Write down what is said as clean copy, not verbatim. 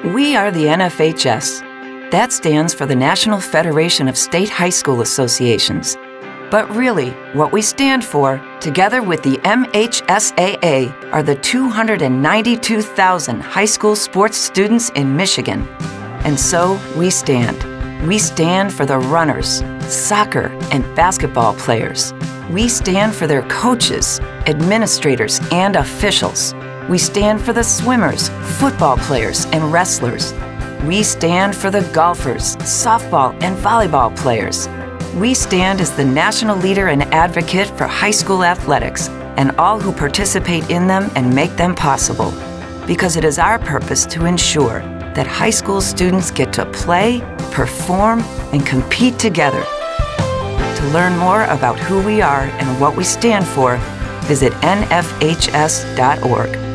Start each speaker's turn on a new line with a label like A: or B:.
A: We are the NFHS. That stands for the National Federation of State High School Associations. But really, what we stand for, together with the MHSAA, are the 292,000 high school sports students in Michigan. And so we stand. We stand for the runners, soccer and basketball players. We stand for their coaches, administrators, and officials. We stand for the swimmers, football players, and wrestlers. We stand for the golfers, softball, and volleyball players. We stand as the national leader and advocate for high school athletics and all who participate in them and make them possible, because it is our purpose to ensure that high school students get to play, perform, and compete together. To learn more about who we are and what we stand for, visit nfhs.org.